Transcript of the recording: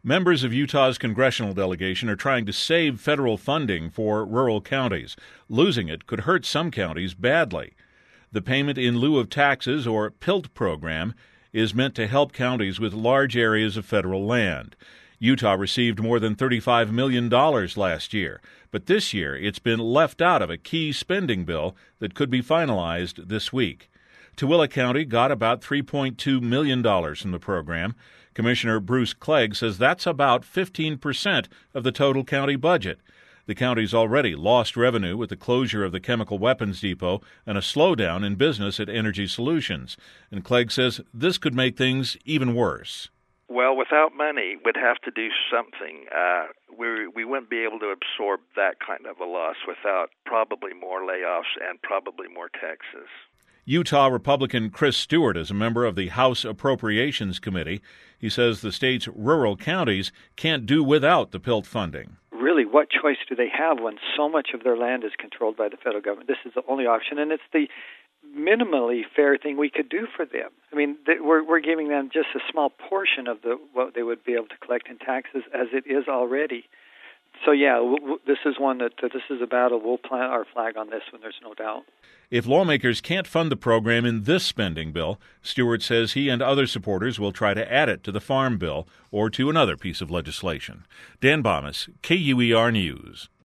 Members of Utah's congressional delegation are trying to save federal funding for rural counties. Losing it could hurt some counties badly. The payment in lieu of taxes, or PILT program, is meant to help counties with large areas of federal land. Utah received more than $35 million last year, but this year it's been left out of a key spending bill that could be finalized this week. Tooele County got about $3.2 million from the program. Commissioner Bruce Clegg says that's about 15% of the total county budget. The county's already lost revenue with the closure of the chemical weapons depot and a slowdown in business at Energy Solutions. And Clegg says this could make things even worse. Well, without money, we'd have to do something. We wouldn't be able to absorb that kind of a loss without probably more layoffs and probably more taxes. Utah Republican Chris Stewart is a member of the House Appropriations Committee. He says the state's rural counties can't do without the PILT funding. Really, what choice do they have when so much of their land is controlled by the federal government? This is the only option, and it's the minimally fair thing we could do for them. I mean, we're giving them just a small portion of what they would be able to collect in taxes as it is already. So, yeah, this is one that this is a battle. We'll plant our flag on this one, there's no doubt. If lawmakers can't fund the program in this spending bill, Stewart says he and other supporters will try to add it to the Farm Bill or to another piece of legislation. Dan Bomas, KUER News.